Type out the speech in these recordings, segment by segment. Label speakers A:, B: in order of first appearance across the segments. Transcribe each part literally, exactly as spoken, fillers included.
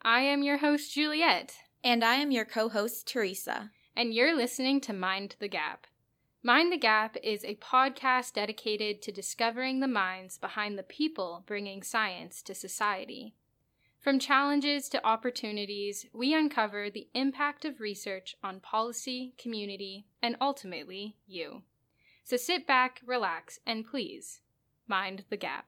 A: I am your host, Juliet.
B: And I am your co-host, Teresa.
A: And you're listening to Mind the Gap. Mind the Gap is a podcast dedicated to discovering the minds behind the people bringing science to society. From challenges to opportunities, we uncover the impact of research on policy, community, and ultimately, you. So sit back, relax, and please, mind the gap.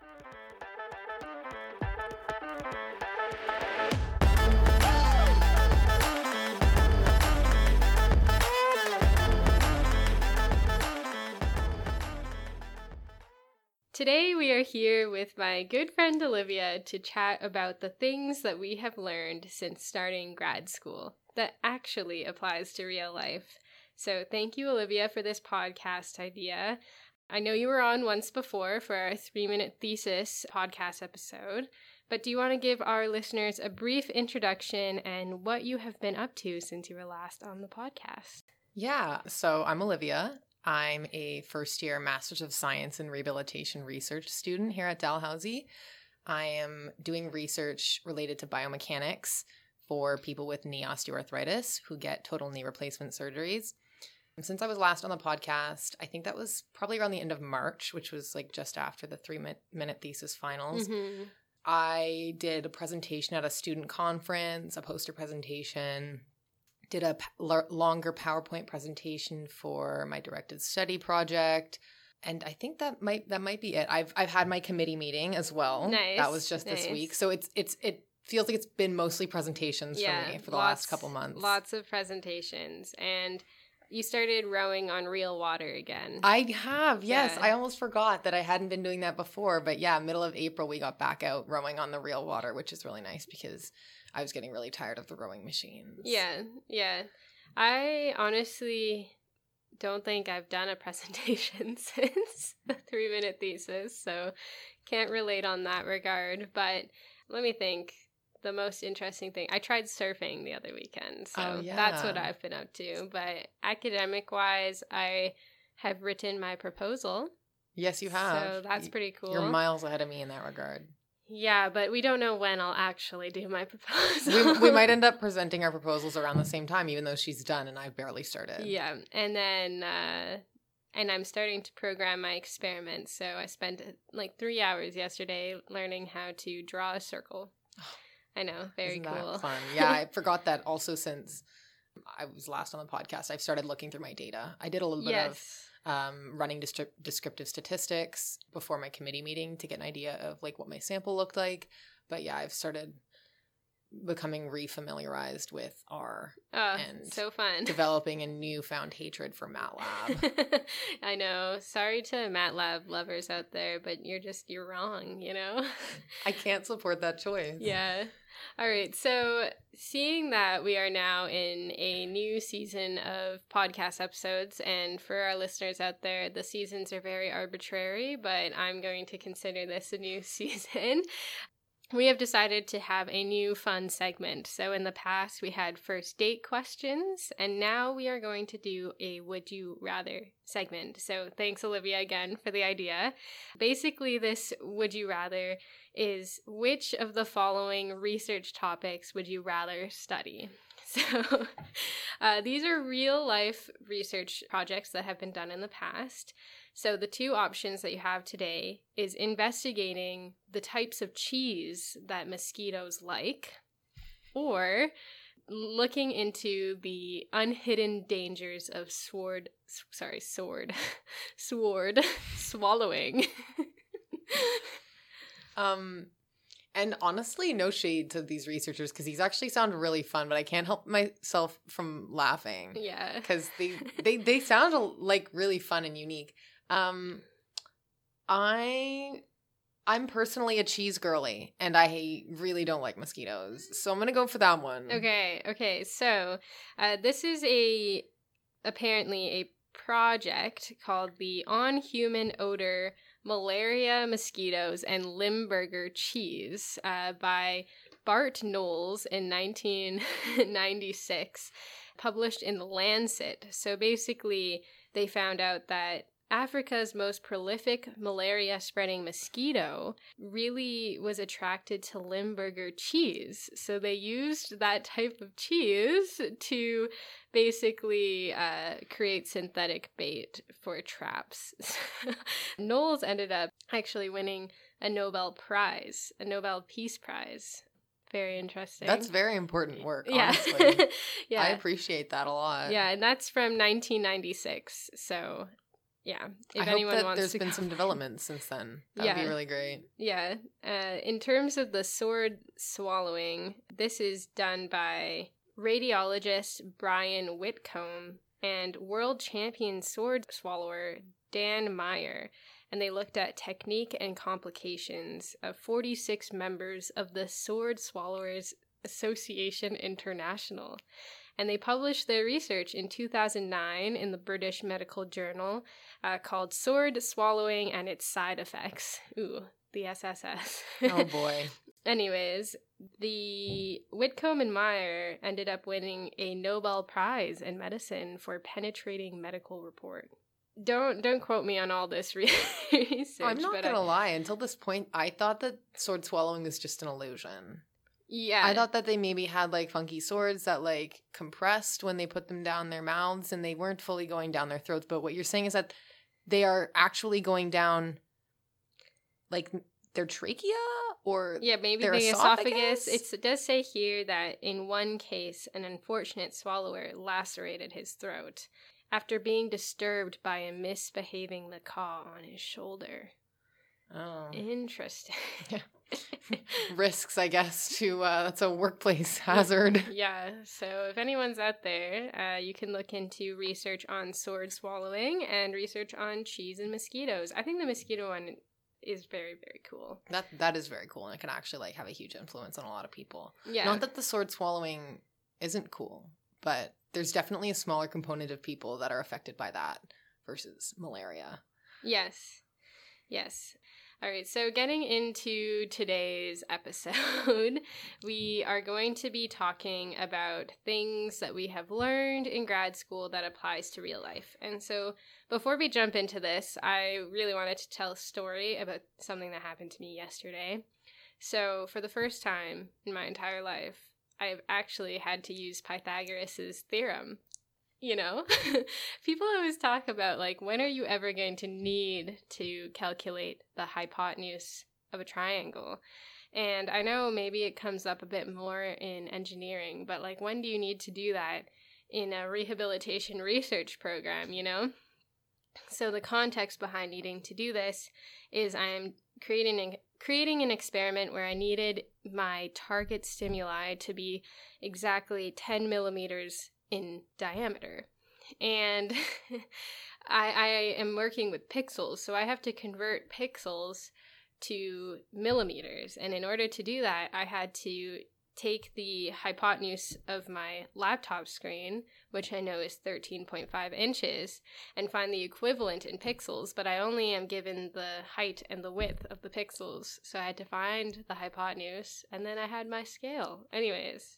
A: Today we are here with my good friend Olivia to chat about the things that we have learned since starting grad school that actually applies to real life. So thank you, Olivia, for this podcast idea. I know you were on once before for our three-minute thesis podcast episode, but do you want to give our listeners a brief introduction and what you have been up to since you were last on the podcast?
C: Yeah, so I'm Olivia. I'm a first-year Master's of Science in Rehabilitation Research student here at Dalhousie. I am doing research related to biomechanics for people with knee osteoarthritis who get total knee replacement surgeries. And since I was last on the podcast, I think that was probably around the end of March, which was like just after the three-minute thesis finals. Mm-hmm. I did a presentation at a student conference, a poster presentation, did a p- longer PowerPoint presentation for my directed study project, and I think that might that might be it. I've I've had my committee meeting as well.
A: Nice.
C: That was just nice. This week, so it's it's it feels like it's been mostly presentations
A: yeah,
C: for me for the
A: lots,
C: last couple months.
A: Lots of presentations, and you started rowing on real water again.
C: I have, yes.
A: Yeah.
C: I almost forgot that I hadn't been doing that before, but yeah, middle of April we got back out rowing on the real water, which is really nice because I was getting really tired of the rowing machines.
A: Yeah, yeah. I honestly don't think I've done a presentation since the three-minute thesis, so can't relate on that regard. But let me think. The most interesting thing, I tried surfing the other weekend, so
C: oh, yeah.
A: That's what I've been up to. But academic-wise, I have written my proposal.
C: Yes, you have.
A: So that's pretty cool.
C: You're miles ahead of me in that regard.
A: Yeah, but we don't know when I'll actually do my proposal.
C: we, we might end up presenting our proposals around the same time, even though she's done and I've barely started.
A: Yeah, and then, uh, and I'm starting to program my experiments. So I spent like three hours yesterday learning how to draw a circle. I know, very
C: Isn't
A: cool.
C: That fun. Yeah, I forgot that also since I was last on the podcast, I've started looking through my data. I did a little bit
A: yes.
C: of um, running distri- descriptive statistics before my committee meeting to get an idea of like what my sample looked like. But yeah, I've started becoming refamiliarized with R
A: oh,
C: and
A: so fun.
C: developing a newfound hatred for MATLAB.
A: I know. Sorry to MATLAB lovers out there, but you're just, you're wrong, you know?
C: I can't support that choice.
A: Yeah. All right. So seeing that we are now in a new season of podcast episodes, and for our listeners out there, the seasons are very arbitrary, but I'm going to consider this a new season. We have decided to have a new fun segment. So in the past, we had first date questions, and now we are going to do a would you rather segment. So thanks, Olivia, again for the idea. Basically, this would you rather is which of the following research topics would you rather study? So uh, these are real life research projects that have been done in the past. So the two options that you have today is investigating the types of cheese that mosquitoes like, or looking into the unhidden dangers of sword, sorry, sword, sword swallowing.
C: um, and honestly, no shade to these researchers because these actually sound really fun, but I can't help myself from laughing.
A: Yeah.
C: Because they, they, they sound like really fun and unique. Um, I, I'm personally a cheese girly, and I really don't like mosquitoes, so I'm gonna go for that one.
A: Okay, okay. So, uh, this is a apparently a project called the On Human Odor, Malaria, Mosquitoes, and Limburger Cheese uh, by Bart Knowles in nineteen ninety-six, published in The Lancet. So basically, they found out that Africa's most prolific malaria-spreading mosquito really was attracted to Limburger cheese. So they used that type of cheese to basically uh, create synthetic bait for traps. Knowles ended up actually winning a Nobel Prize, a Nobel Peace Prize. Very interesting.
C: That's very important work,
A: yeah.
C: honestly.
A: yeah.
C: I appreciate that a lot.
A: Yeah, and that's from nineteen ninety-six. So, yeah. If
C: I
A: anyone
C: hope that
A: wants
C: there's
A: to
C: been
A: go
C: some
A: back.
C: developments since then. That would
A: Yeah.
C: be really great.
A: Yeah. Uh, in terms of the sword swallowing, this is done by radiologist Brian Whitcomb and world champion sword swallower Dan Meyer. And they looked at technique and complications of forty-six members of the Sword Swallowers Association International. And they published their research in two thousand nine in the British Medical Journal uh, called Sword Swallowing and Its Side Effects. Ooh, the S S S.
C: Oh boy.
A: Anyways, the Whitcomb and Meyer ended up winning a Nobel Prize in medicine for penetrating medical report. Don't don't quote me on all this re- research.
C: I'm not
A: but
C: gonna
A: I,
C: lie. Until this point, I thought that sword swallowing was just an illusion.
A: Yeah,
C: I thought that they maybe had like funky swords that like compressed when they put them down their mouths, and they weren't fully going down their throats. But what you're saying is that they are actually going down, like their trachea or
A: yeah, maybe
C: their
A: the esophagus.
C: esophagus?
A: It's, it does say here that in one case, an unfortunate swallower lacerated his throat after being disturbed by a misbehaving macaw on his shoulder.
C: Oh.
A: Interesting.
C: Risks, I guess, to uh, that's a workplace hazard.
A: Yeah, so if anyone's out there, uh, you can look into research on sword swallowing and research on cheese and mosquitoes. I think the mosquito one is very, very cool.
C: That that is very cool, and it can actually like have a huge influence on a lot of people.
A: Yeah.
C: Not that the sword swallowing isn't cool, but there's definitely a smaller component of people that are affected by that versus malaria.
A: Yes. Yes. All right, so getting into today's episode, we are going to be talking about things that we have learned in grad school that applies to real life. And so before we jump into this, I really wanted to tell a story about something that happened to me yesterday. So for the first time in my entire life, I've actually had to use Pythagoras' theorem. You know, people always talk about, like, when are you ever going to need to calculate the hypotenuse of a triangle? And I know maybe it comes up a bit more in engineering, but, like, when do you need to do that in a rehabilitation research program, you know? So the context behind needing to do this is I'm creating an, creating an experiment where I needed my target stimuli to be exactly ten millimeters in diameter. And I, I am working with pixels, so I have to convert pixels to millimeters. And in order to do that, I had to take the hypotenuse of my laptop screen, which I know is thirteen point five inches, and find the equivalent in pixels, but I only am given the height and the width of the pixels. So I had to find the hypotenuse, and then I had my scale. Anyways.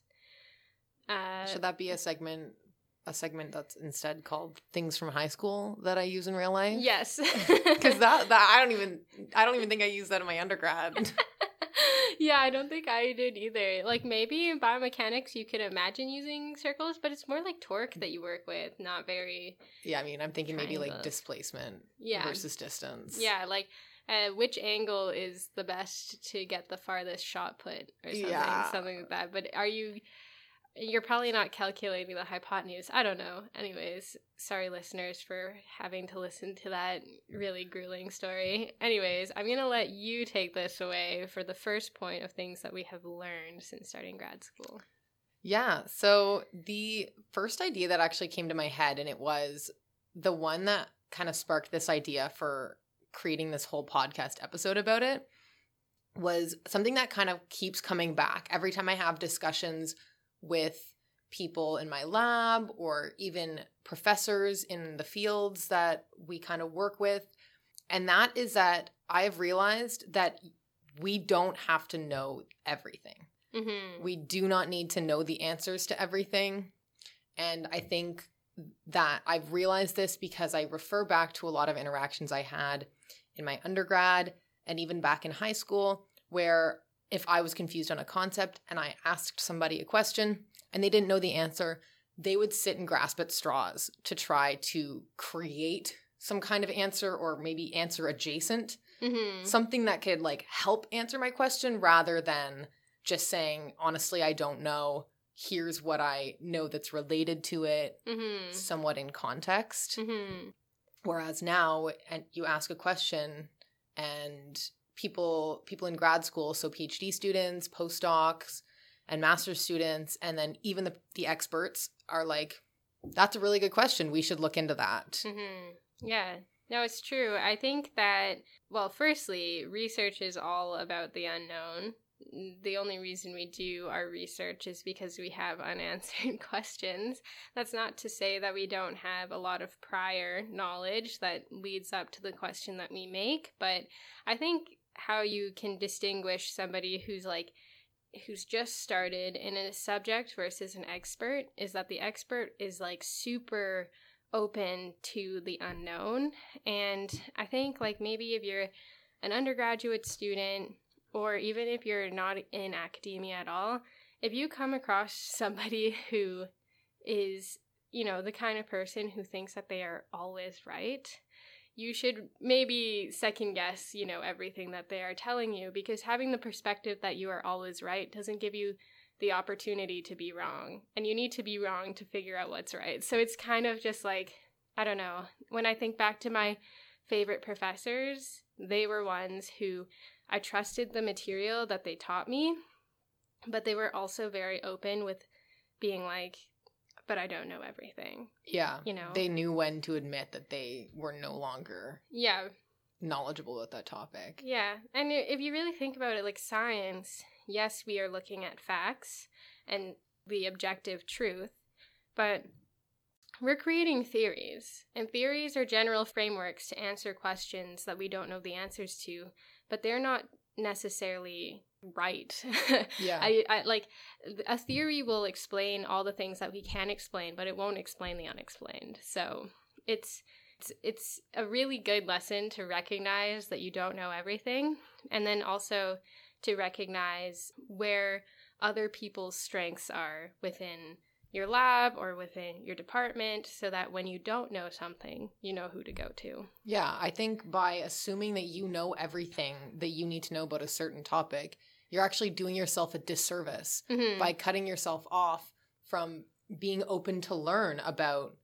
A: Uh,
C: Should that be a segment a segment that's instead called Things from High School that I use in real life?
A: Yes.
C: Because that, that I don't even I don't even think I used that in my undergrad.
A: Yeah, I don't think I did either. Like, maybe in biomechanics you could imagine using circles, but it's more like torque that you work with, not very...
C: Yeah, I mean, I'm thinking maybe like
A: Triangles.
C: displacement
A: Yeah.
C: versus distance.
A: Yeah, like, uh, which angle is the best to get the farthest shot put or something,
C: Yeah.
A: something like that. But are you... You're probably not calculating the hypotenuse. I don't know. Anyways, sorry listeners for having to listen to that really grueling story. Anyways, I'm going to let you take this away for the first point of things that we have learned since starting grad school.
C: Yeah, so the first idea that actually came to my head, and it was the one that kind of sparked this idea for creating this whole podcast episode about it, was something that kind of keeps coming back every time I have discussions with people in my lab or even professors in the fields that we kind of work with. And that is that I have realized that we don't have to know everything.
A: Mm-hmm.
C: We do not need to know the answers to everything. And I think that I've realized this because I refer back to a lot of interactions I had in my undergrad and even back in high school, where if I was confused on a concept and I asked somebody a question and they didn't know the answer, they would sit and grasp at straws to try to create some kind of answer, or maybe answer adjacent, mm-hmm. something that could like help answer my question, rather than just saying, honestly, I don't know. Here's what I know that's related to it, mm-hmm. somewhat in context. Mm-hmm. Whereas now, and you ask a question and people people in grad school, so PhD students, postdocs, and master's students, and then even the, the experts are like, that's a really good question. We should look into that.
A: Mm-hmm. Yeah. No, it's true. I think that, well, firstly, research is all about the unknown. The only reason we do our research is because we have unanswered questions. That's not to say that we don't have a lot of prior knowledge that leads up to the question that we make, but I think how you can distinguish somebody who's like, who's just started in a subject versus an expert is that the expert is like super open to the unknown. And I think like maybe if you're an undergraduate student, or even if you're not in academia at all, if you come across somebody who is, you know, the kind of person who thinks that they are always right, you should maybe second guess, you know, everything that they are telling you, because having the perspective that you are always right doesn't give you the opportunity to be wrong, and you need to be wrong to figure out what's right. So it's kind of just like, I don't know, when I think back to my favorite professors, they were ones who I trusted the material that they taught me, but they were also very open with being like, but I don't know everything.
C: Yeah.
A: You know,
C: they knew when to admit that they were no longer
A: yeah
C: knowledgeable about that topic.
A: Yeah. And if you really think about it, like science, yes, we are looking at facts and the objective truth, but we're creating theories. And theories are general frameworks to answer questions that we don't know the answers to, but they're not necessarily right.
C: Yeah.
A: I, I like a theory will explain all the things that we can explain, but it won't explain the unexplained. So it's it's it's a really good lesson to recognize that you don't know everything, and then also to recognize where other people's strengths are within your lab or within your department, so that when you don't know something, you know who to go to.
C: Yeah, I think by assuming that you know everything that you need to know about a certain topic, you're actually doing yourself a disservice mm-hmm. by cutting yourself off from being open to learn about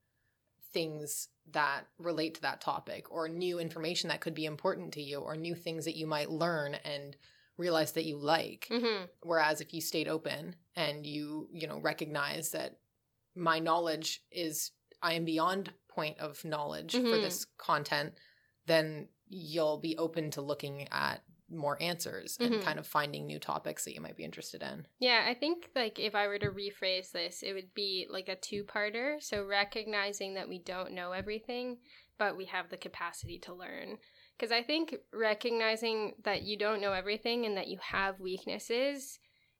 C: things that relate to that topic, or new information that could be important to you, or new things that you might learn and realize that you like. Mm-hmm. Whereas if you stayed open and you, you know, recognize that my knowledge is, I am beyond point of knowledge mm-hmm. for this content, then you'll be open to looking at more answers mm-hmm. and kind of finding new topics that you might be interested in.
A: Yeah, I think like if I were to rephrase this, it would be like a two-parter. So recognizing that we don't know everything, but we have the capacity to learn. Because I think recognizing that you don't know everything and that you have weaknesses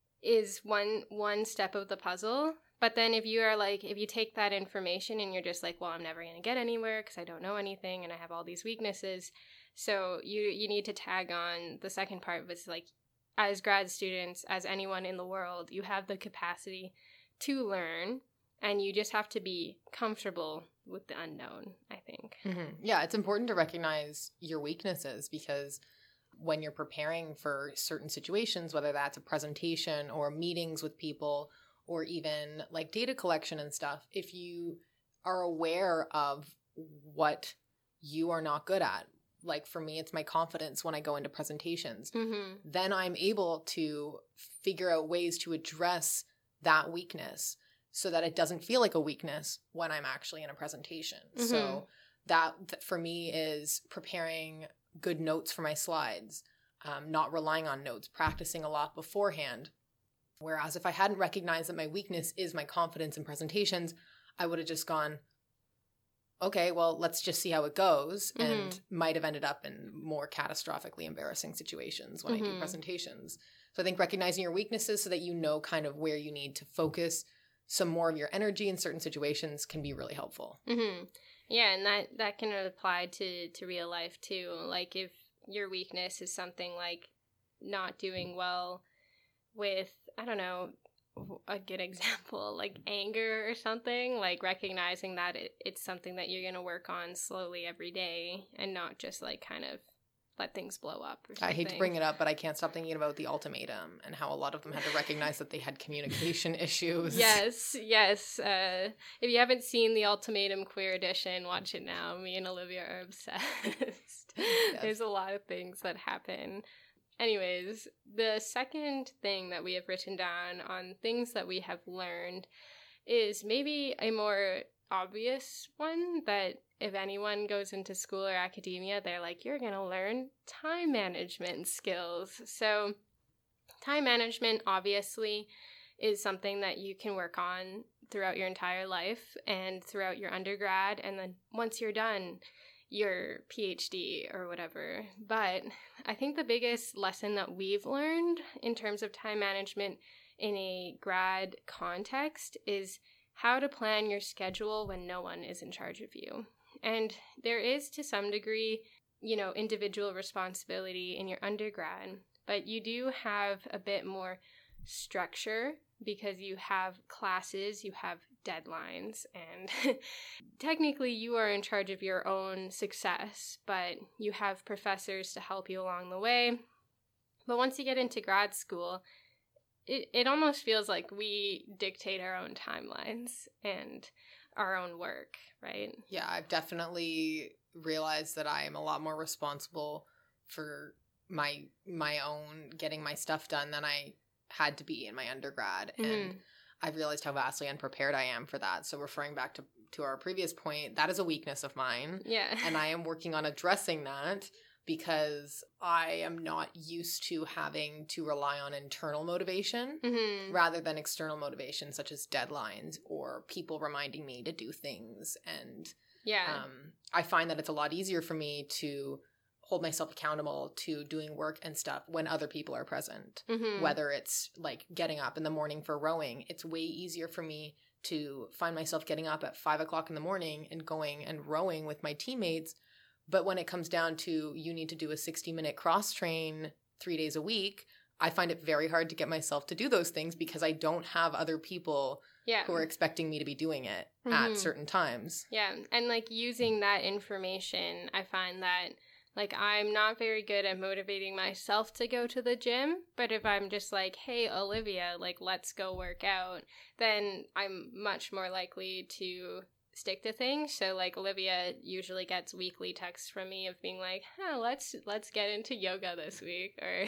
A: is one one step of the puzzle. But then if you are like, if you take that information and you're just like, well, I'm never going to get anywhere because I don't know anything and I have all these weaknesses. So you you need to tag on the second part, which is like, as grad students, as anyone in the world, you have the capacity to learn, and you just have to be comfortable with the unknown, I think.
C: Mm-hmm. Yeah, it's important to recognize your weaknesses, because when you're preparing for certain situations, whether that's a presentation or meetings with people or even like data collection and stuff, if you are aware of what you are not good at, like for me, it's my confidence when I go into presentations, mm-hmm. then I'm able to figure out ways to address that weakness so that it doesn't feel like a weakness when I'm actually in a presentation. Mm-hmm. So that, that for me is preparing good notes for my slides, um, not relying on notes, practicing a lot beforehand. Whereas if I hadn't recognized that my weakness is my confidence in presentations, I would have just gone, okay, well, let's just see how it goes, mm-hmm. and might have ended up in more catastrophically embarrassing situations when mm-hmm. I do presentations. So I think recognizing your weaknesses so that you know kind of where you need to focus some more of your energy in certain situations can be really helpful.
A: Mm-hmm. Yeah, and that, that can apply to, to real life too. Like if your weakness is something like not doing well with, I don't know, a good example, like anger or something, like recognizing that it, it's something that you're going to work on slowly every day and not just like kind of let things blow up or something.
C: I hate to bring it up, but I can't stop thinking about the ultimatum and how a lot of them had to recognize that they had communication issues.
A: Yes, yes. Uh, if you haven't seen the Ultimatum Queer Edition, watch it now. Me and Olivia are obsessed. Yes. There's a lot of things that happen. Anyways, the second thing that we have written down on things that we have learned is maybe a more obvious one that if anyone goes into school or academia, they're like, you're going to learn time management skills. So time management, obviously, is something that you can work on throughout your entire life and throughout your undergrad. And then once you're done, your PhD or whatever. But I think the biggest lesson that we've learned in terms of time management in a grad context is how to plan your schedule when no one is in charge of you. And there is, to some degree, you know, individual responsibility in your undergrad, but you do have a bit more structure because you have classes, you have deadlines, and technically you are in charge of your own success, but you have professors to help you along the way. But once you get into grad school, it, it almost feels like we dictate our own timelines and our own work, right?
C: Yeah, I've definitely realized that I am a lot more responsible for my my own getting my stuff done than I had to be in my undergrad. Mm-hmm. And I've realized how vastly unprepared I am for that. So referring back to, to our previous point, that is a weakness of mine.
A: Yeah.
C: And I am working on addressing that because I am not used to having to rely on internal motivation mm-hmm. rather than external motivation, such as deadlines or people reminding me to do things. And
A: yeah,
C: um, I find that it's a lot easier for me to hold myself accountable to doing work and stuff when other people are present. Mm-hmm. Whether it's like getting up in the morning for rowing, it's way easier for me to find myself getting up at five o'clock in the morning and going and rowing with my teammates. But when it comes down to you need to do a sixty minute cross train three days a week, I find it very hard to get myself to do those things because I don't have other people yeah. who are expecting me to be doing it mm-hmm. at certain times.
A: Yeah. And like using that information, I find that like I'm not very good at motivating myself to go to the gym, but if I'm just like, hey, Olivia, like let's go work out, then I'm much more likely to stick to things. So like Olivia usually gets weekly texts from me of being like, oh, let's let's get into yoga this week, or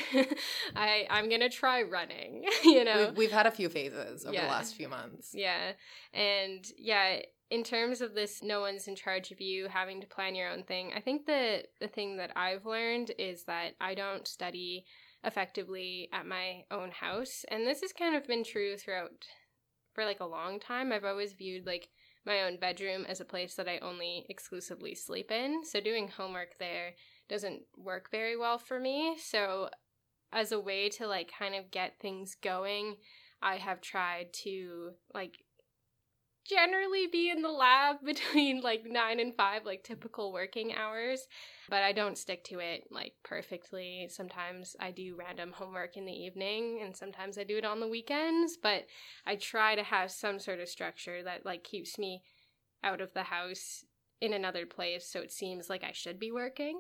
A: I I'm gonna try running. you know,
C: we've, we've had a few phases over
A: yeah.
C: the last few months.
A: Yeah, and yeah, in terms of this, no one's in charge of you having to plan your own thing. I think the the thing that I've learned is that I don't study effectively at my own house, and this has kind of been true throughout for like a long time. I've always viewed like my own bedroom as a place that I only exclusively sleep in. So doing homework there doesn't work very well for me. So as a way to like kind of get things going, I have tried to like generally be in the lab between like nine and five, like typical working hours, but I don't stick to it like perfectly. Sometimes I do random homework in the evening and sometimes I do it on the weekends, but I try to have some sort of structure that like keeps me out of the house in another place so it seems like I should be working.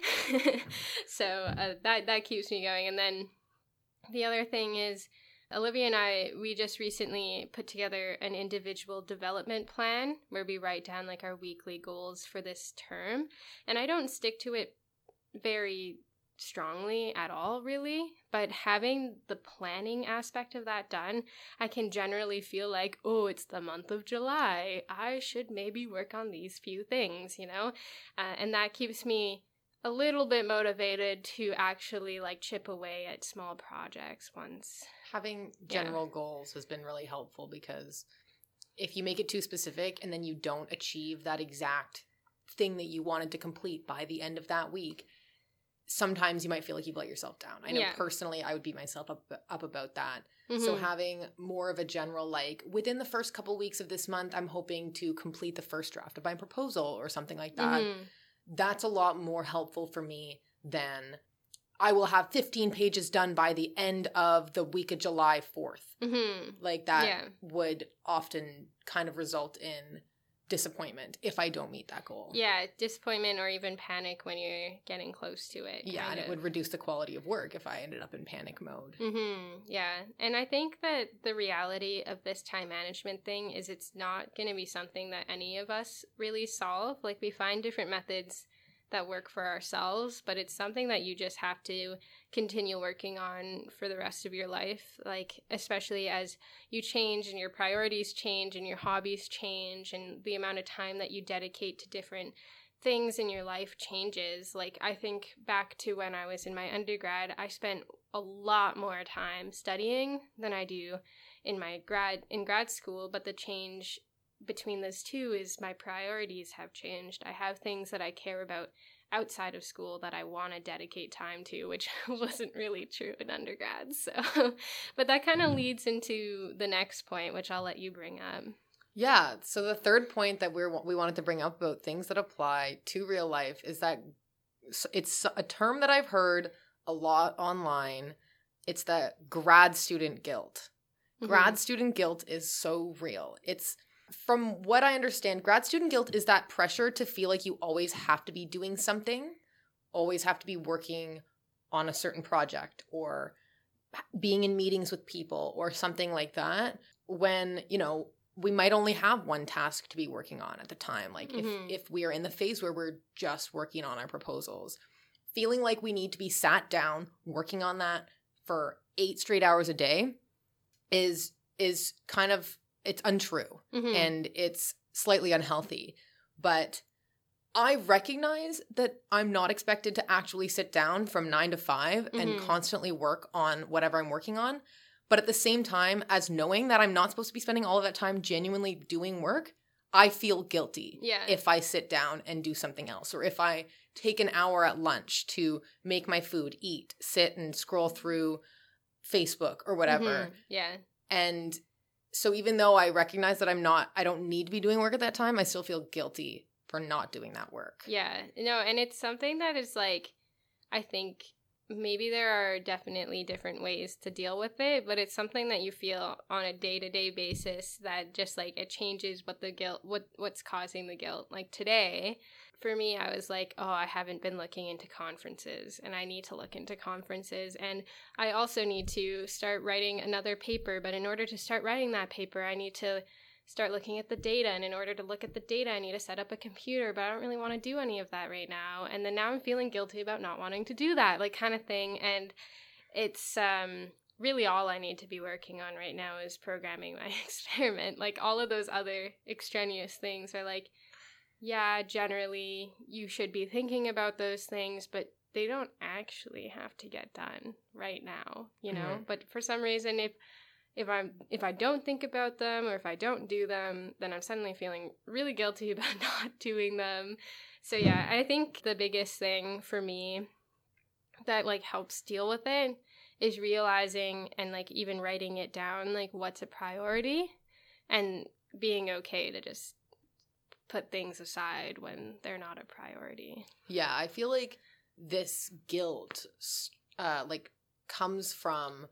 A: so uh, that that keeps me going. And then the other thing is Olivia and I, we just recently put together an individual development plan where we write down like our weekly goals for this term. And I don't stick to it very strongly at all, really. But having the planning aspect of that done, I can generally feel like, oh, it's the month of July. I should maybe work on these few things, you know? Uh, and that keeps me a little bit motivated to actually like chip away at small projects once.
C: Having general yeah. goals has been really helpful because if you make it too specific and then you don't achieve that exact thing that you wanted to complete by the end of that week, sometimes you might feel like you've let yourself down. I know
A: Yeah.
C: personally I would beat myself up, up about that.
A: Mm-hmm.
C: So having more of a general, like, within the first couple weeks of this month, I'm hoping to complete the first draft of my proposal or something like that.
A: Mm-hmm.
C: That's a lot more helpful for me than I will have fifteen pages done by the end of the week of July fourth.
A: Mm-hmm.
C: Like that
A: Yeah.
C: would often kind of result in disappointment if I don't meet that goal.
A: Yeah, disappointment or even panic when you're getting close to it.
C: Yeah,
A: kind
C: and it
A: of.
C: would reduce the quality of work if I ended up in panic mode.
A: Mm-hmm. Yeah. And I think that the reality of this time management thing is it's not going to be something that any of us really solve. Like, we find different methods that work for ourselves, but it's something that you just have to continue working on for the rest of your life. Like, especially as you change and your priorities change and your hobbies change and the amount of time that you dedicate to different things in your life changes. Like, I think back to when I was in my undergrad, I spent a lot more time studying than I do in my grad in grad school, but the change between those two is my priorities have changed. I have things that I care about outside of school that I want to dedicate time to, which wasn't really true in undergrad. So, but that kind of leads into the next point, which I'll let you bring up.
C: Yeah, so the third point that we're we wanted to bring up about things that apply to real life is that it's a term that I've heard a lot online. It's the grad student guilt.
A: Mm-hmm.
C: Grad student guilt is so real. It's, from what I understand, grad student guilt is that pressure to feel like you always have to be doing something, always have to be working on a certain project or being in meetings with people or something like that, when, you know, we might only have one task to be working on at the time. Like,
A: Mm-hmm.
C: if, if we are in the phase where we're just working on our proposals, feeling like we need to be sat down working on that for eight straight hours a day is is kind of, it's untrue.
A: Mm-hmm.
C: And it's slightly unhealthy. But I recognize that I'm not expected to actually sit down from nine to five and
A: Mhm.
C: constantly work on whatever I'm working on. But at the same time, as knowing that I'm not supposed to be spending all of that time genuinely doing work, I feel guilty
A: Yeah.
C: if I sit down and do something else, or if I take an hour at lunch to make my food, eat, sit and scroll through Facebook or whatever.
A: Mhm. Yeah.
C: And so even though I recognize that I'm not, I don't need to be doing work at that time, I still feel guilty for not doing that work.
A: Yeah. No, and it's something that is like, I think maybe there are definitely different ways to deal with it, but it's something that you feel on a day-to-day basis that just like it changes what the guilt, what what's causing the guilt. Like today, for me, I was like, oh, I haven't been looking into conferences and I need to look into conferences. And I also need to start writing another paper. But in order to start writing that paper, I need to start looking at the data. And in order to look at the data, I need to set up a computer. But I don't really want to do any of that right now. And then now I'm feeling guilty about not wanting to do that, like kind of thing. And it's um, really all I need to be working on right now is programming my experiment. Like all of those other extraneous things are like, yeah, generally you should be thinking about those things, but they don't actually have to get done right now, you know?
C: Mhm.
A: But for some reason, if if I'm if I don't think about them or if I don't do them, then I'm suddenly feeling really guilty about not doing them. So yeah, I think the biggest thing for me that like helps deal with it is realizing and like even writing it down, like what's a priority and being okay to just put things aside when they're not a priority.
C: Yeah, I feel like this guilt uh, like comes from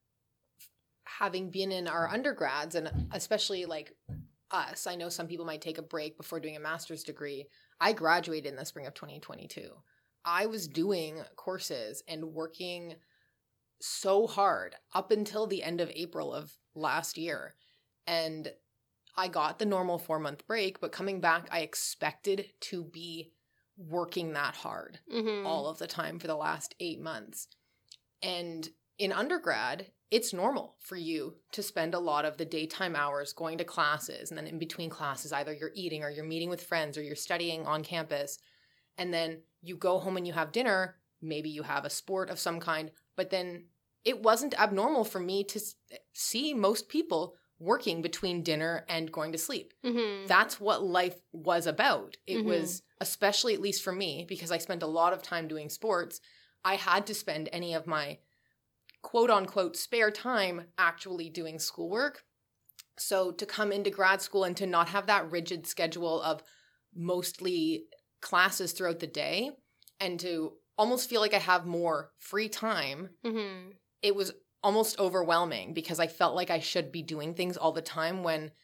C: having been in our undergrads, and especially like us. I know some people might take a break before doing a master's degree. I graduated in the spring of twenty twenty-two. I was doing courses and working so hard up until the end of April of last year. And I got the normal four-month break, but coming back, I expected to be working that hard
A: Mm-hmm.
C: all of the time for the last eight months. And in undergrad, it's normal for you to spend a lot of the daytime hours going to classes, and then in between classes, either you're eating or you're meeting with friends or you're studying on campus. And then you go home and you have dinner, maybe you have a sport of some kind, but then it wasn't abnormal for me to see most people working between dinner and going to sleep.
A: Mm-hmm.
C: That's what life was about. It
A: Mhm.
C: was, especially at least for me, because I spent a lot of time doing sports, I had to spend any of my quote unquote spare time actually doing schoolwork. So to come into grad school and to not have that rigid schedule of mostly classes throughout the day and to almost feel like I have more free time,
A: mm-hmm.
C: it was almost overwhelming because I felt like I should be doing things all the time when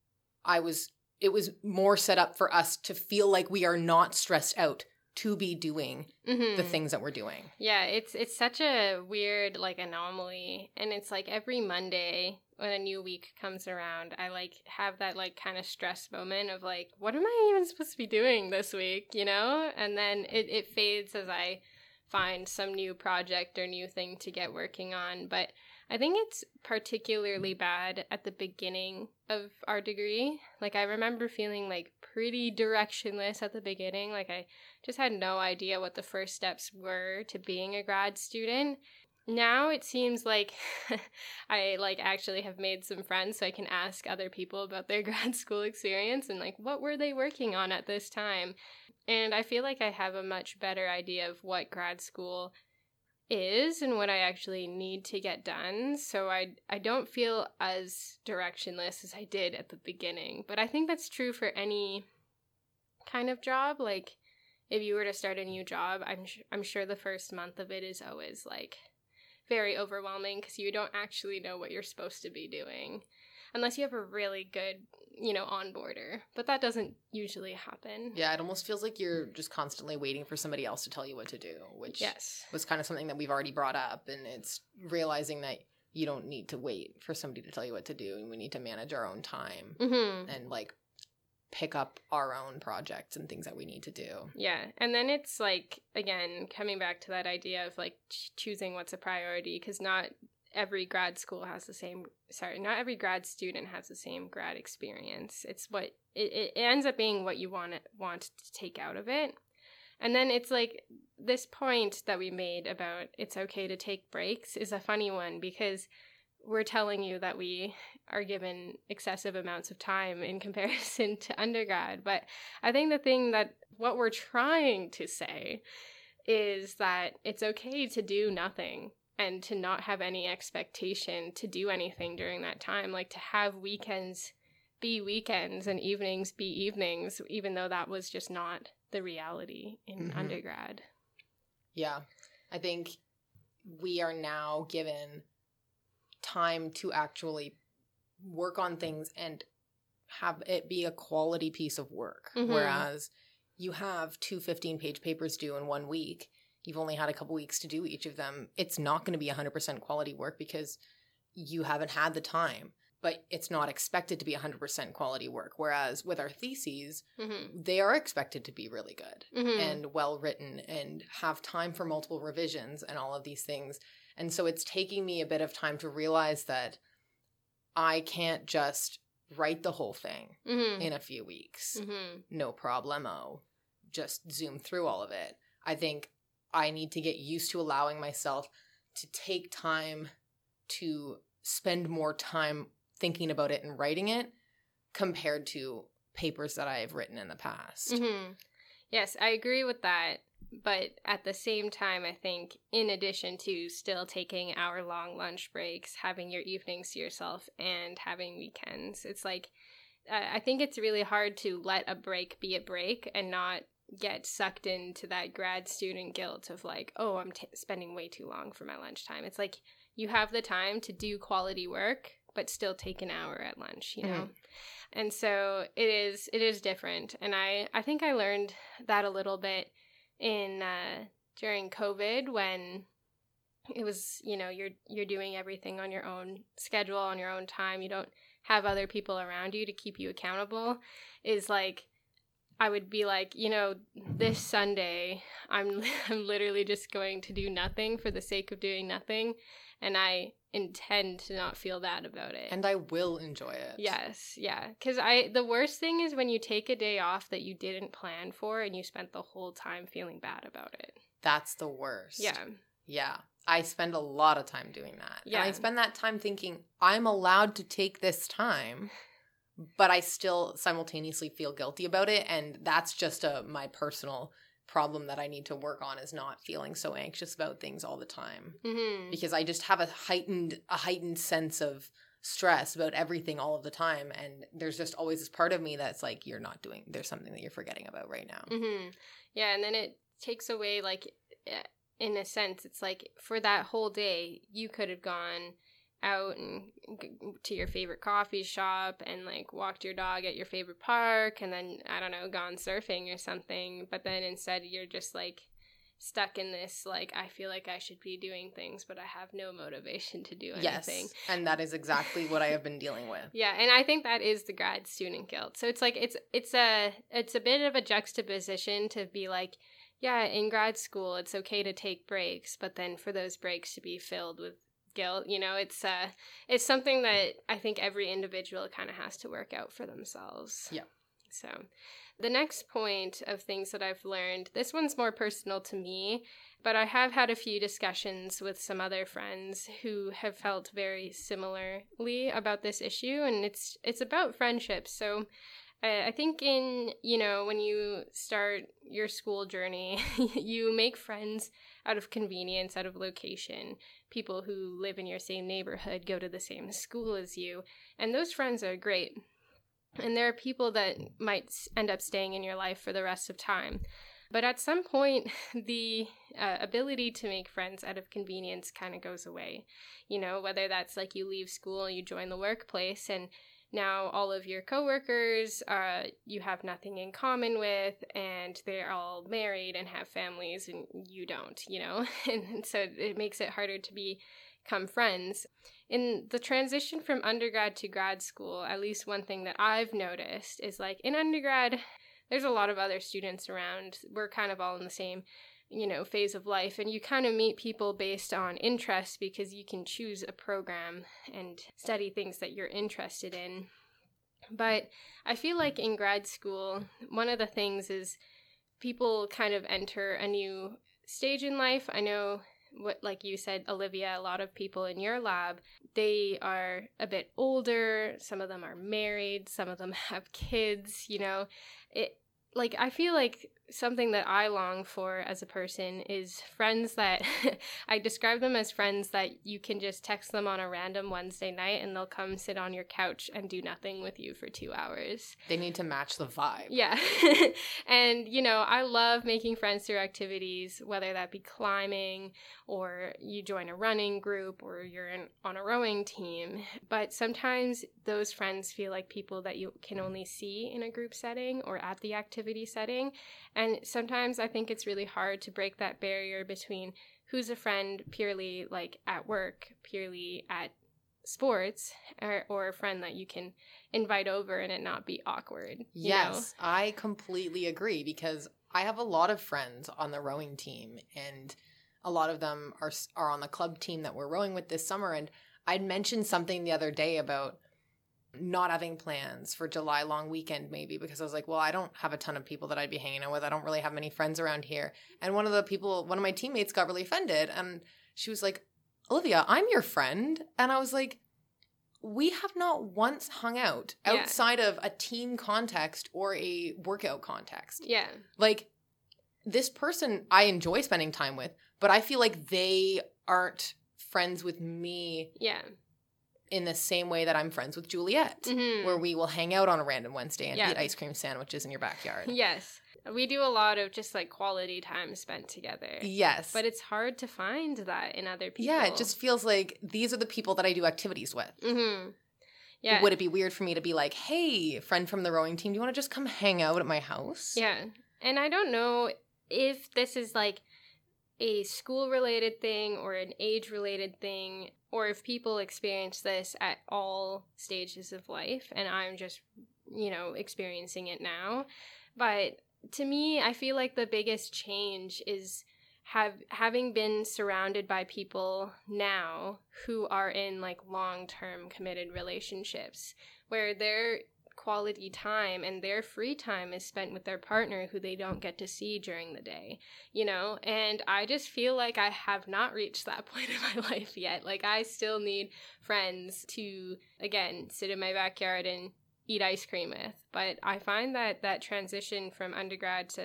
C: I was, it was more set up for us to feel like we are not stressed out to be doing
A: mm-hmm.
C: the things that we're doing.
A: Yeah, it's it's such a weird like anomaly, and it's like every Monday when a new week comes around, I like have that like kind of stress moment of like, what am I even supposed to be doing this week, you know? And then it, it fades as I find some new project or new thing to get working on. But I think it's particularly bad at the beginning of our degree. Like, I remember feeling like pretty directionless at the beginning. Like, I just had no idea what the first steps were to being a grad student. Now it seems like I like actually have made some friends, so I can ask other people about their grad school experience and like what were they working on at this time. And I feel like I have a much better idea of what grad school is and what I actually need to get done. So I I don't feel as directionless as I did at the beginning. But I think that's true for any kind of job. Like if you were to start a new job, I'm sh- I'm sure the first month of it is always like very overwhelming because you don't actually know what you're supposed to be doing unless you have a really good, you know, onboarder. But that doesn't usually happen.
C: Yeah, it almost feels like you're just constantly waiting for somebody else to tell you what to do, which
A: yes.
C: was kind of something that we've already brought up. And it's realizing that you don't need to wait for somebody to tell you what to do, and we need to manage our own time
A: Mm-hmm.
C: and like pick up our own projects and things that we need to do.
A: Yeah. And then it's like, again, coming back to that idea of like ch- choosing what's a priority, because not every grad school has the same, sorry, not every grad student has the same grad experience. It's what, it, it ends up being what you want, want to take out of it. And then it's like this point that we made about it's okay to take breaks is a funny one because we're telling you that we are given excessive amounts of time in comparison to undergrad. But I think the thing that what we're trying to say is that it's okay to do nothing and to not have any expectation to do anything during that time. Like to have weekends be weekends and evenings be evenings, even though that was just not the reality in
C: Mm-hmm.
A: undergrad.
C: Yeah. I think we are now given time to actually work on things and have it be a quality piece of work.
A: Mm-hmm.
C: Whereas you have two fifteen-page papers due in one week. You've only had a couple weeks to do each of them. It's not going to be one hundred percent quality work because you haven't had the time. But it's not expected to be one hundred percent quality work. Whereas with our theses,
A: Mm-hmm.
C: they are expected to be really good
A: Mm-hmm.
C: and well written and have time for multiple revisions and all of these things. And so it's taking me a bit of time to realize that I can't just write the whole thing
A: Mm-hmm.
C: in a few weeks.
A: Mm-hmm.
C: No problemo. Just zoom through all of it. I think I need to get used to allowing myself to take time to spend more time thinking about it and writing it compared to papers that I have written in the past.
A: Mm-hmm. Yes, I agree with that. But at the same time, I think in addition to still taking hour-long lunch breaks, having your evenings to yourself, and having weekends, it's like, uh, I think it's really hard to let a break be a break and not get sucked into that grad student guilt of like, oh, I'm t- spending way too long for my lunchtime. It's like you have the time to do quality work, but still take an hour at lunch, you know? Mm-hmm. And so it is, it is different. And I, I think I learned that a little bit in uh during COVID when it was, you know, you're you're doing everything on your own schedule, on your own time. You don't have other people around you to keep you accountable. Is like I would be like, you know, this Sunday I'm I'm literally just going to do nothing for the sake of doing nothing, and I intend to not feel bad about it.
C: And I will enjoy it.
A: Yes, yeah. Because I the worst thing is when you take a day off that you didn't plan for and you spent the whole time feeling bad about it.
C: That's the worst.
A: Yeah.
C: Yeah. I spend a lot of time doing that.
A: Yeah.
C: And I spend that time thinking, I'm allowed to take this time, but I still simultaneously feel guilty about it. And that's just a my personal problem that I need to work on is not feeling so anxious about things all the time.
A: Mm-hmm.
C: Because I just have a heightened a heightened sense of stress about everything all of the time, and there's just always this part of me that's like, you're not doing, there's something that you're forgetting about right now.
A: Mm-hmm. Yeah, and then it takes away, like, in a sense, it's like for that whole day, you could have gone out and g- to your favorite coffee shop and like walked your dog at your favorite park, and then, I don't know, gone surfing or something, but then instead you're just like stuck in this, like, I feel like I should be doing things, but I have no motivation to do anything.
C: Yes, and that is exactly what I have been dealing with.
A: Yeah, and I think that is the grad student guilt. So it's like, it's it's a it's a bit of a juxtaposition to be like, yeah, in grad school, it's okay to take breaks, but then for those breaks to be filled with guilt, you know, it's uh, it's something that I think every individual kind of has to work out for themselves.
C: Yeah.
A: So the next point of things that I've learned, this one's more personal to me, but I have had a few discussions with some other friends who have felt very similarly about this issue, and it's it's about friendships. So I think in, you know, when you start your school journey, you make friends out of convenience, out of location, people who live in your same neighborhood, go to the same school as you, and those friends are great. And there are people that might end up staying in your life for the rest of time. But at some point, the uh, ability to make friends out of convenience kind of goes away. You know, whether that's like you leave school, you join the workplace, and now all of your coworkers, uh, you have nothing in common with, and they're all married and have families, and you don't, you know? And so it makes it harder to become friends. In the transition from undergrad to grad school, at least one thing that I've noticed is, like, in undergrad, there's a lot of other students around. We're kind of all in the same, you know, phase of life, and you kind of meet people based on interests because you can choose a program and study things that you're interested in. But I feel like in grad school, one of the things is people kind of enter a new stage in life. I know, what, like you said, Olivia, a lot of people in your lab, they are a bit older. Some of them are married. Some of them have kids, you know. It, like, I feel like something that I long for as a person is friends that I describe them as friends that you can just text them on a random Wednesday night and they'll come sit on your couch and do nothing with you for two hours.
C: They need to match the vibe.
A: Yeah. And, you know, I love making friends through activities, whether that be climbing or you join a running group or you're in, on a rowing team. But sometimes those friends feel like people that you can only see in a group setting or at the activity setting. And sometimes I think it's really hard to break that barrier between who's a friend purely like at work, purely at sports, or, or a friend that you can invite over and it not be awkward. You
C: Yes,
A: know?
C: I completely agree, because I have a lot of friends on the rowing team, and a lot of them are are on the club team that we're rowing with this summer. And I'd mentioned something the other day about not having plans for July long weekend, maybe, because I was like, well, I don't have a ton of people that I'd be hanging out with. I don't really have many friends around here. And one of the people, one of my teammates got really offended, and she was like, Olivia, I'm your friend. And I was like, we have not once hung out outside yeah. of a team context or a workout context.
A: Yeah.
C: Like, this person I enjoy spending time with, but I feel like they aren't friends with me.
A: Yeah.
C: In the same way that I'm friends with Juliet,
A: mm-hmm.
C: where we will hang out on a random Wednesday and
A: yeah.
C: eat ice cream sandwiches in your backyard.
A: Yes. We do a lot of just like quality time spent together.
C: Yes.
A: But it's hard to find that in other people.
C: Yeah, it just feels like these are the people that I do activities with.
A: Mm-hmm. Yeah.
C: Would it be weird for me to be like, hey, friend from the rowing team, do you want to just come hang out at my house?
A: Yeah. And I don't know if this is like a school-related thing or an age-related thing, or if people experience this at all stages of life, and I'm just, you know, experiencing it now. But to me, I feel like the biggest change is have having been surrounded by people now who are in, like, long-term committed relationships, where they're quality time and their free time is spent with their partner who they don't get to see during the day, you know? And I just feel like I have not reached that point in my life yet. Like, I still need friends to, again, sit in my backyard and eat ice cream with. But I find that that transition from undergrad to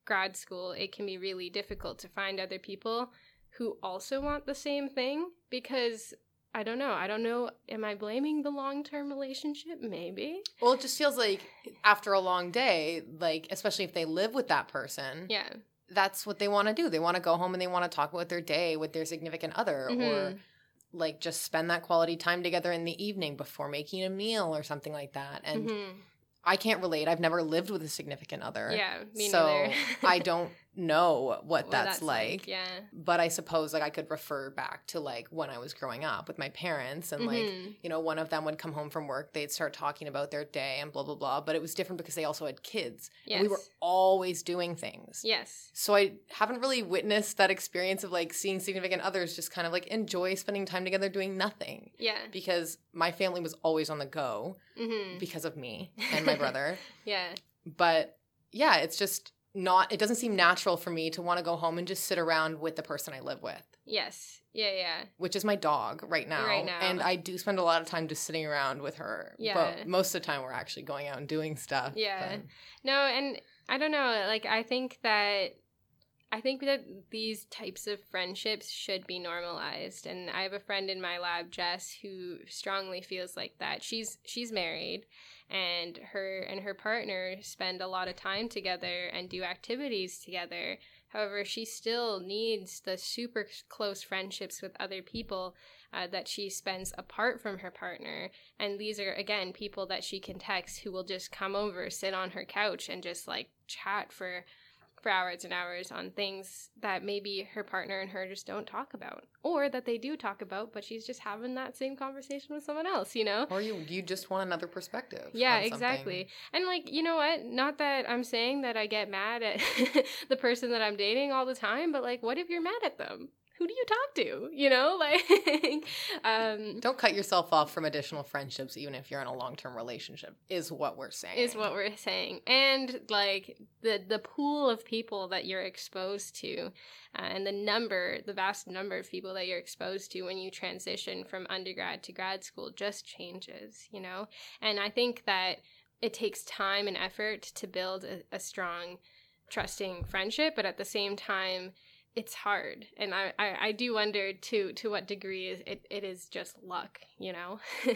A: grad school, it can be really difficult to find other people who also want the same thing, because I don't know. I don't know. Am I blaming the long-term relationship? Maybe.
C: Well, it just feels like after a long day, like, especially if they live with that person,
A: Yeah.
C: that's what they want to do. They want to go home and they want to talk about their day with their significant other,
A: Mm-hmm.
C: or like just spend that quality time together in the evening before making a meal or something like that. And
A: Mm-hmm.
C: I can't relate. I've never lived with a significant other.
A: Yeah, me
C: so
A: neither.
C: I don't know what
A: What
C: that's,
A: that's
C: like.
A: like, yeah.
C: But I suppose like I could refer back to like when I was growing up with my parents, and like,
A: Mhm.
C: you know, one of them would come home from work, they'd start talking about their day and blah, blah, blah. But it was different because they also had kids.
A: Yes.
C: And we were always doing things.
A: Yes.
C: So I haven't really witnessed that experience of like seeing significant others just kind of like enjoy spending time together doing nothing.
A: Yeah.
C: Because my family was always on the go
A: Mm-hmm.
C: because of me and my brother.
A: Yeah.
C: But yeah, it's just not, it doesn't seem natural for me to want to go home and just sit around with the person I live with,
A: Yes. Yeah, yeah.
C: which is my dog right now.
A: Right now.
C: And I do spend a lot of time just sitting around with her.
A: Yeah.
C: But most of the time we're actually going out and doing stuff.
A: Yeah.
C: But-
A: No, and I don't know, like I think that I think that these types of friendships should be normalized. And I have a friend in my lab, Jess, who strongly feels like that. She's she's married, and her and her partner spend a lot of time together and do activities together. However, she still needs the super close friendships with other people uh, that she spends apart from her partner. And these are, again, people that she can text who will just come over, sit on her couch, and just like chat for for hours and hours on things that maybe her partner and her just don't talk about, or that they do talk about, but she's just having that same conversation with someone else, you know?
C: Or you you just want another perspective.
A: Yeah,
C: on something.
A: exactly. And like, you know what? Not that I'm saying that I get mad at the person that I'm dating all the time, but like, what if you're mad at them? Who do you talk to? You know, like, um,
C: Don't cut yourself off from additional friendships, even if you're in a long-term relationship, is what we're saying.
A: is what we're saying. And like the the pool of people that you're exposed to, uh, and the number, the vast number of people that you're exposed to when you transition from undergrad to grad school just changes, you know? And I think that it takes time and effort to build a, a strong, trusting friendship, but at the same time, it's hard. And I, I, I do wonder to to what degree is it, it is just luck, you know?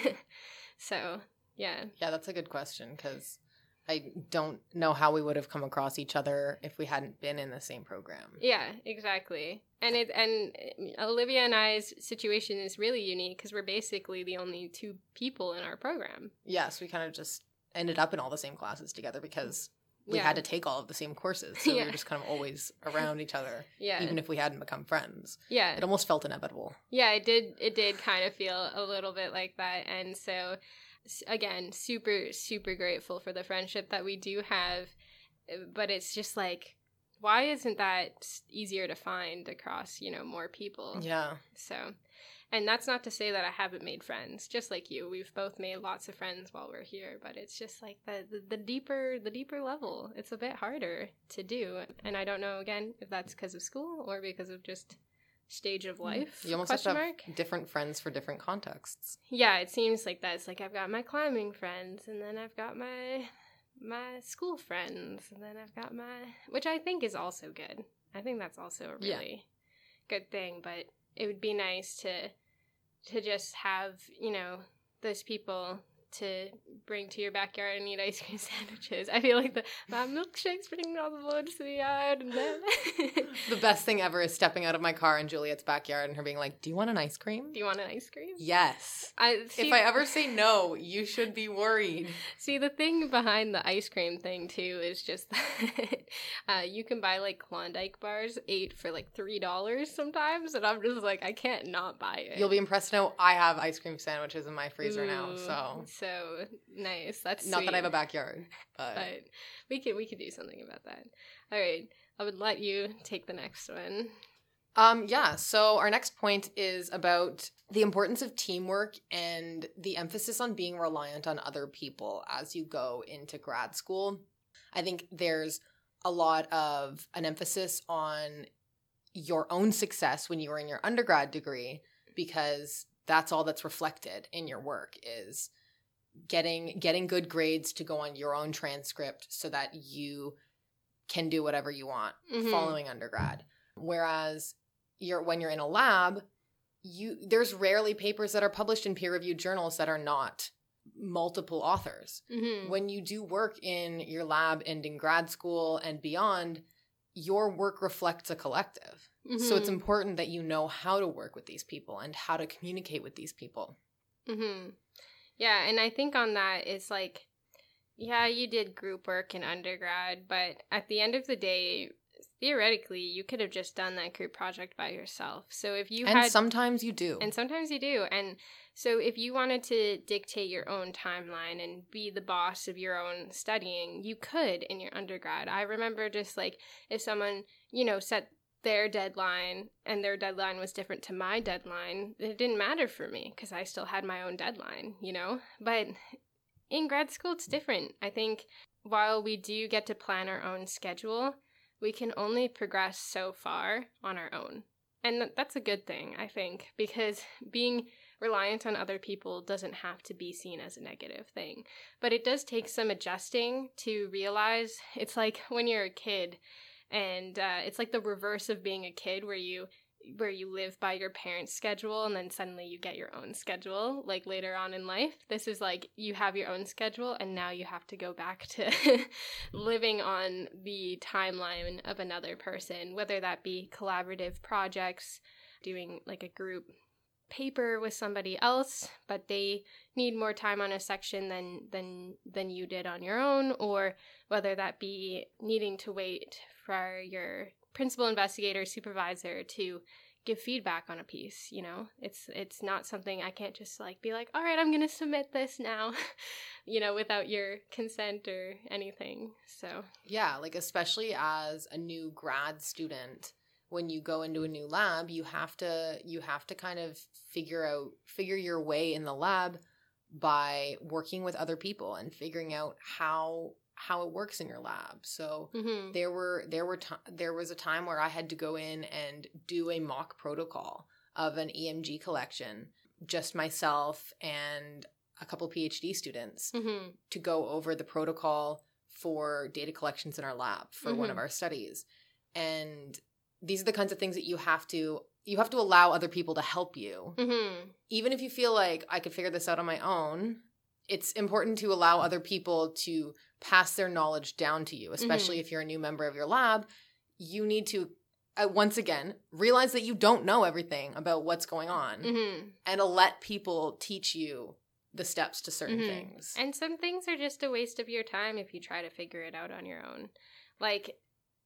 A: So, yeah.
C: Yeah, that's a good question, because I don't know how we would have come across each other if we hadn't been in the same program.
A: Yeah, exactly. And it and Olivia and I's situation is really unique because we're basically the only two people in our program.
C: Yes, we kind of just ended up in all the same classes together because we
A: Yeah.
C: had to take all of the same courses. So we
A: Yeah.
C: were just kind of always around each other,
A: Yeah.
C: even if we hadn't become friends.
A: Yeah.
C: It almost felt inevitable.
A: Yeah, it did it did kind of feel a little bit like that. And so s- again, super super grateful for the friendship that we do have, but it's just like, why isn't that s- easier to find across, you know, more people?
C: Yeah.
A: So, and that's not to say that I haven't made friends, just like you. We've both made lots of friends while we're here, but it's just like the, the, the deeper the deeper level, it's a bit harder to do. And I don't know, again, if that's because of school or because of just stage of life.
C: You almost
A: question
C: have to
A: mark.
C: have different friends for different contexts.
A: Yeah, it seems like that. It's like I've got my climbing friends, and then I've got my my school friends, and then I've got my, which I think is also good. I think that's also a
C: Yeah.
A: really good thing, but it would be nice to to just have, you know, those people to bring to your backyard and eat ice cream sandwiches. I feel like the my milkshake's bringing all the boys to the yard, and then
C: The best thing ever is stepping out of my car in Juliet's backyard and her being like, "Do you want an ice cream?"
A: do you want an ice cream?
C: Yes.
A: I see,
C: If I ever say no, you should be worried.
A: see the thing behind the ice cream thing too is just that uh, you can buy like Klondike bars eight for like three dollars sometimes, and I'm just like, I can't not buy it.
C: You'll be impressed to know I have ice cream sandwiches in my freezer now,
A: Ooh,
C: so
A: so nice. That's
C: not
A: sweet.
C: that I have a backyard, but,
A: but we could we could do something about that. All right, I would let you take the next one.
C: um yeah, so our next point is about the importance of teamwork and the emphasis on being reliant on other people as you go into grad school. I think there's a lot of an emphasis on your own success when you were in your undergrad degree, because that's all that's reflected in your work is getting getting good grades to go on your own transcript so that you can do whatever you want
A: Mm-hmm.
C: following undergrad. Whereas you're when you're in a lab, you there's rarely papers that are published in peer-reviewed journals that are not multiple authors.
A: Mm-hmm.
C: When you do work in your lab and in grad school and beyond, your work reflects a collective.
A: Mm-hmm.
C: So it's important that you know how to work with these people and how to communicate with these people.
A: Mm-hmm. Yeah, and I think on that, it's like, yeah, you did group work in undergrad, but at the end of the day, theoretically, you could have just done that group project by yourself. So if you
C: And
A: had...
C: sometimes you do.
A: And sometimes you do. And so if you wanted to dictate your own timeline and be the boss of your own studying, you could in your undergrad. I remember just like if someone, you know, set their deadline and their deadline was different to my deadline, it didn't matter for me because I still had my own deadline, you know? But in grad school, it's different. I think while we do get to plan our own schedule, we can only progress so far on our own. And that's a good thing, I think, because being reliant on other people doesn't have to be seen as a negative thing. But it does take some adjusting to realize it's like when you're a kid, and uh, it's like the reverse of being a kid where you where you live by your parents' schedule and then suddenly you get your own schedule, like later on in life. This is like you have your own schedule and now you have to go back to living on the timeline of another person, whether that be collaborative projects, doing like a group paper with somebody else, but they need more time on a section than than than you did on your own, or whether that be needing to wait for your principal investigator supervisor to give feedback on a piece. You know, it's it's not something I can't just like be like, all right, I'm gonna submit this now, you know, without your consent or anything. So
C: yeah, like especially as a new grad student, when you go into a new lab, you have to you have to kind of figure out figure your way in the lab by working with other people and figuring out how how it works in your lab. So
A: mm-hmm.
C: there were there were t- there was a time where I had to go in and do a mock protocol of an E M G collection, just myself and a couple PhD students,
A: Mm-hmm.
C: to go over the protocol for data collections in our lab for
A: Mm-hmm.
C: one of our studies. And these are the kinds of things that you have to you have to allow other people to help you.
A: Mm-hmm.
C: Even if you feel like I could figure this out on my own, it's important to allow other people to pass their knowledge down to you, especially
A: Mhm.
C: if you're a new member of your lab. You need to, uh, once again, realize that you don't know everything about what's going on,
A: Mm-hmm.
C: and to let people teach you the steps to certain
A: Mhm.
C: things.
A: And some things are just a waste of your time if you try to figure it out on your own. Like,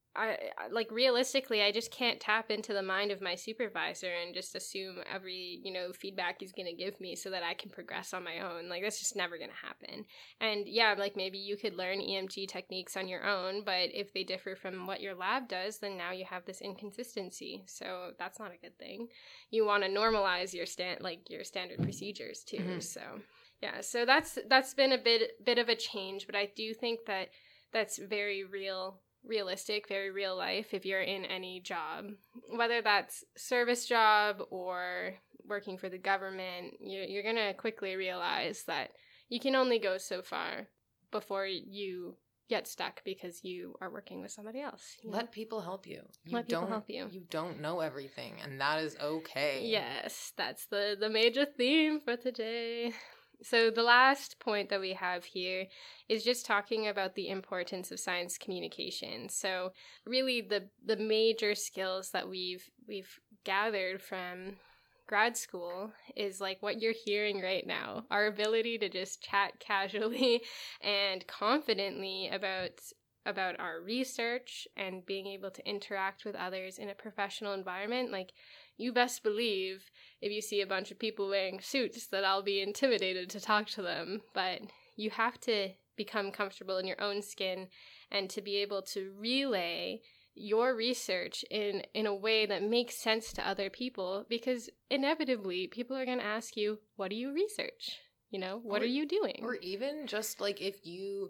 A: I I- like realistically, I just can't tap into the mind of my supervisor and just assume every, you know, feedback he's going to give me so that I can progress on my own. Like, that's just never going to happen. And yeah, like maybe you could learn E M G techniques on your own, but if they differ from what your lab does, then now you have this inconsistency. So that's not a good thing. You want to normalize your stand like your standard procedures too.
C: Mhm.
A: So yeah, so that's that's been a bit bit of a change, but I do think that that's very real realistic, very real life if you're in any job, whether that's service job or working for the government. You're, you're going to quickly realize that you can only go so far before you get stuck because you are working with somebody else. You know?
C: Let people help you. You
A: Let people
C: don't,
A: help you.
C: You don't know everything, and that is okay.
A: Yes, that's the, the major theme for today. So the last point that we have here is just talking about the importance of science communication. So really the the major skills that we've we've gathered from grad school is like what you're hearing right now. Our ability to just chat casually and confidently about about our research and being able to interact with others in a professional environment. Like, you best believe if you see a bunch of people wearing suits that I'll be intimidated to talk to them. But you have to become comfortable in your own skin and to be able to relay your research in, in a way that makes sense to other people, because inevitably people are going to ask you, what do you research? You know, what
C: Or-
A: are you doing?
C: Or even just like if you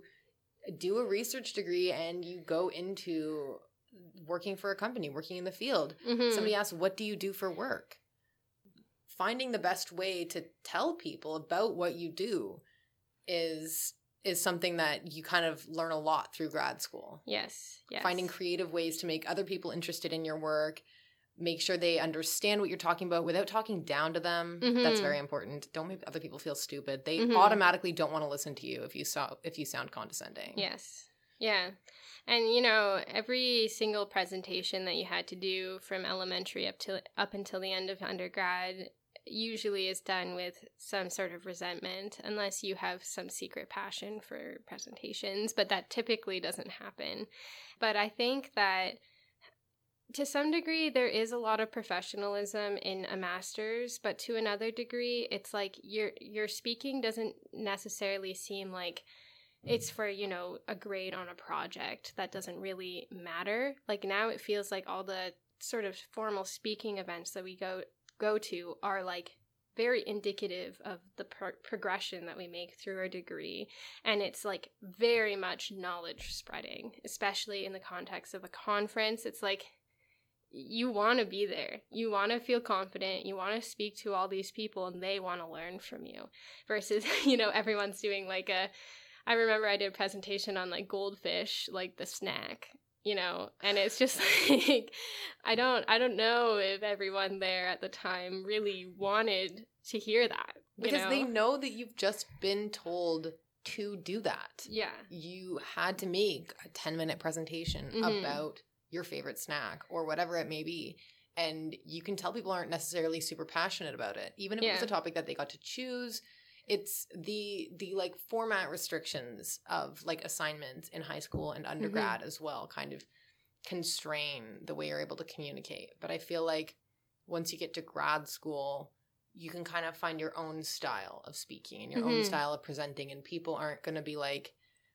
C: do a research degree and you go into working for a company, working in the field,
A: Mhm.
C: somebody asks, what do you do for work? Finding the best way to tell people about what you do is is something that you kind of learn a lot through grad school.
A: Yes, yes.
C: Finding creative ways to make other people interested in your work, make sure they understand what you're talking about without talking down to them.
A: Mm-hmm.
C: That's very important. Don't make other people feel stupid. They
A: Mm-hmm.
C: automatically don't want to listen to you if you so, if you sound condescending.
A: Yes. Yeah. And, you know, every single presentation that you had to do from elementary up to up until the end of undergrad usually is done with some sort of resentment, unless you have some secret passion for presentations, but that typically doesn't happen. But I think that to some degree there is a lot of professionalism in a master's, but to another degree it's like your your speaking doesn't necessarily seem like it's for, you know, a grade on a project that doesn't really matter. Like now it feels like all the sort of formal speaking events that we go go to are like very indicative of the pro- progression that we make through our degree, and it's like very much knowledge spreading, especially in the context of a conference. It's like you want to be there, you want to feel confident, you want to speak to all these people and they want to learn from you, versus you know, everyone's doing like a I remember I did a presentation on like goldfish, like the snack, you know, and it's just like, I don't, I don't know if everyone there at the time really wanted to hear that.
C: Because
A: know?
C: they know that you've just been told to do that.
A: Yeah.
C: You had to make a ten minute presentation
A: Mm-hmm.
C: about your favorite snack or whatever it may be. And you can tell people aren't necessarily super passionate about it. Even if
A: Yeah.
C: it was a topic that they got to choose. It's the the like format restrictions of like assignments in high school and undergrad
A: Mm-hmm.
C: as well kind of constrain the way you're able to communicate. But I feel like once you get to grad school, you can kind of find your own style of speaking and your
A: Mm-hmm.
C: own style of presenting, and people aren't going to be like,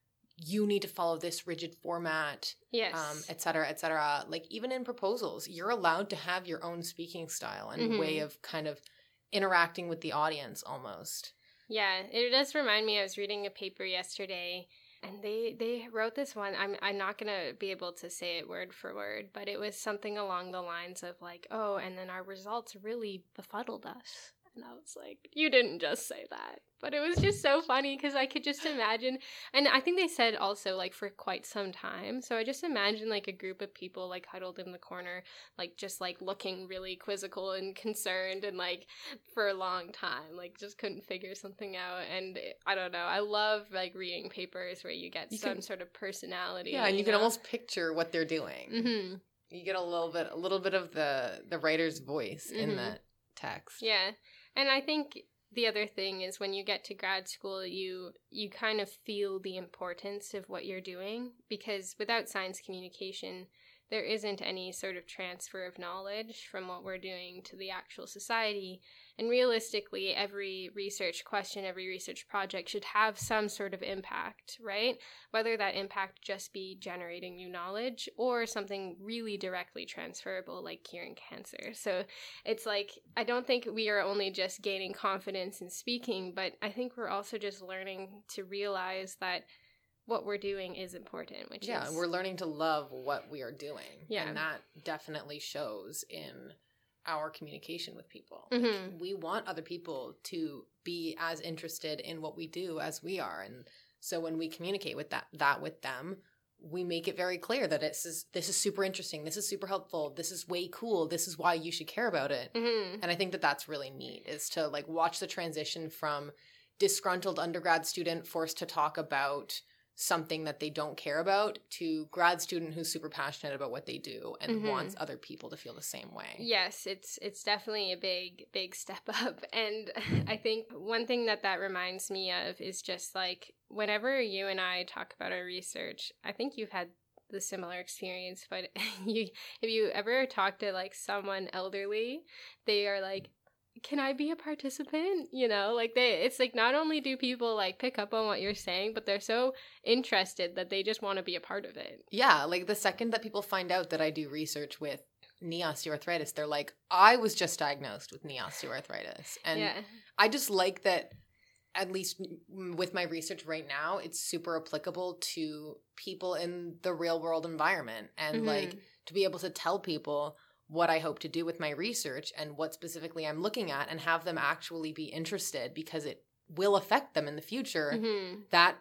C: you need to follow this rigid format,
A: Yes.
C: um, et cetera, et cetera. Like even in proposals, you're allowed to have your own speaking style and
A: Mm-hmm.
C: way of kind of interacting with the audience almost.
A: Yeah, it does remind me, I was reading a paper yesterday and they they wrote this one. I'm I'm not going to be able to say it word for word, but it was something along the lines of like, oh, and then our results really befuddled us. And I was like, you didn't just say that. But it was just so funny because I could just imagine. And I think they said also like for quite some time. So I just imagine like a group of people like huddled in the corner, like just like looking really quizzical and concerned and like for a long time, like just couldn't figure something out. And I don't know. I love like reading papers where you get
C: You
A: some
C: can-
A: sort of personality.
C: Yeah, and you,
A: you
C: can
A: know?
C: almost picture what they're doing.
A: Mm-hmm.
C: You get a little bit, a little bit of the the writer's voice
A: Mhm.
C: in that text.
A: Yeah. And I think the other thing is when you get to grad school, you you kind of feel the importance of what you're doing, because without science communication, there isn't any sort of transfer of knowledge from what we're doing to the actual society. And realistically, every research question, every research project should have some sort of impact, right? Whether that impact just be generating new knowledge or something really directly transferable like curing cancer. So it's like, I don't think we are only just gaining confidence in speaking, but I think we're also just learning to realize that what we're doing is important, which
C: Yeah,
A: is...
C: we're learning to love what we are doing.
A: Yeah.
C: And that definitely shows in our communication with people.
A: Mhm.
C: Like, we want other people to be as interested in what we do as we are. And so when we communicate with that that with them, we make it very clear that it's is, this is super interesting, this is super helpful, this is way cool, this is why you should care about it.
A: Mhm.
C: And I think that that's really neat, is to like watch the transition from disgruntled undergrad student forced to talk about something that they don't care about to grad student who's super passionate about what they do and
A: Mhm.
C: wants other people to feel the same way.
A: Yes, it's it's definitely a big, big step up. And I think one thing that that reminds me of is just like whenever you and I talk about our research, I think you've had the similar experience, but you if you ever talk to like someone elderly, they are like, can I be a participant? You know, like they, it's like not only do people like pick up on what you're saying, but they're so interested that they just want to be a part of it.
C: Yeah, like the second that people find out that I do research with knee osteoarthritis, they're like, I was just diagnosed with knee osteoarthritis. And
A: yeah.
C: I just like that, at least with my research right now, it's super applicable to people in the real world environment. And
A: Mhm.
C: like to be able to tell people what I hope to do with my research and what specifically I'm looking at and have them actually be interested because it will affect them in the future.
A: Mhm.
C: That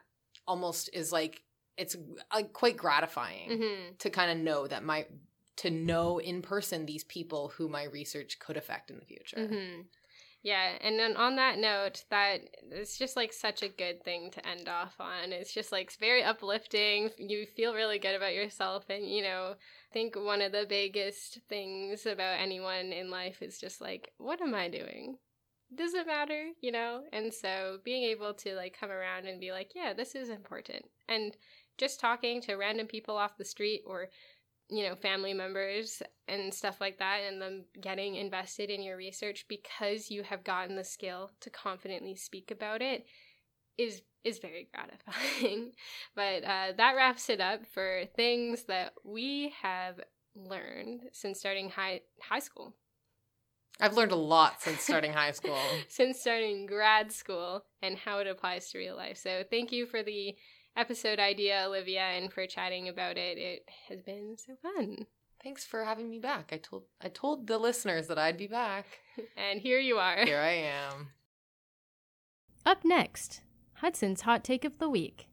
C: almost is like, it's like quite gratifying
A: Mm-hmm.
C: to kind of know that my, to know in person these people who my research could affect in the future.
A: Mm-hmm. Yeah, and then on that note, that it's just like such a good thing to end off on. It's just like it's very uplifting. You feel really good about yourself, and you know, I think one of the biggest things about anyone in life is just like, what am I doing? Does it matter, you know? And so being able to like come around and be like, yeah, this is important, and just talking to random people off the street or you know, family members and stuff like that, and them getting invested in your research because you have gotten the skill to confidently speak about it is is very gratifying. But uh, that wraps it up for things that we have learned since starting high high school.
C: I've learned a lot since starting high school.
A: Since starting grad school and how it applies to real life. So thank you for the episode idea, Olivia, and for chatting about it. It has been so fun.
C: Thanks for having me back. I told I told the listeners that I'd be back.
A: And here you are.
C: Here I am.
A: Up next, Hudson's Hot Take of the Week.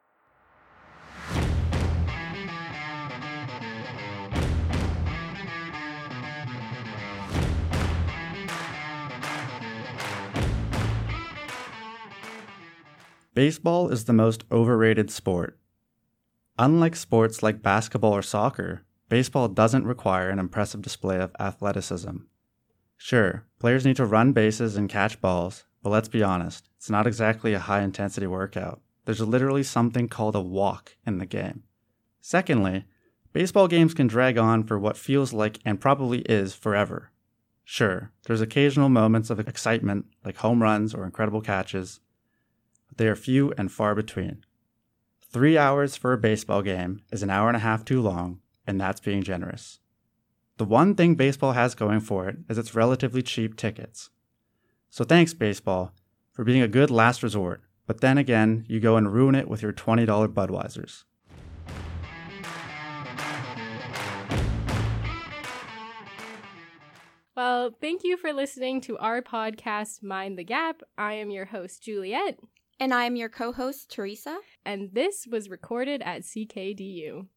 D: Baseball is the most overrated sport. Unlike sports like basketball or soccer, baseball doesn't require an impressive display of athleticism. Sure, players need to run bases and catch balls, but let's be honest, it's not exactly a high-intensity workout. There's literally something called a walk in the game. Secondly, baseball games can drag on for what feels like and probably is forever. Sure, there's occasional moments of excitement like home runs or incredible catches, but they are few and far between. Three hours for a baseball game is an hour and a half too long, and that's being generous. The one thing baseball has going for it is its relatively cheap tickets. So thanks, baseball, for being a good last resort, but then again, you go and ruin it with your twenty dollars Budweisers.
A: Well, thank you for listening to our podcast, Mind the Gap. I am your host, Juliet.
B: And I am your co-host, Teresa.
A: And this was recorded at C K D U.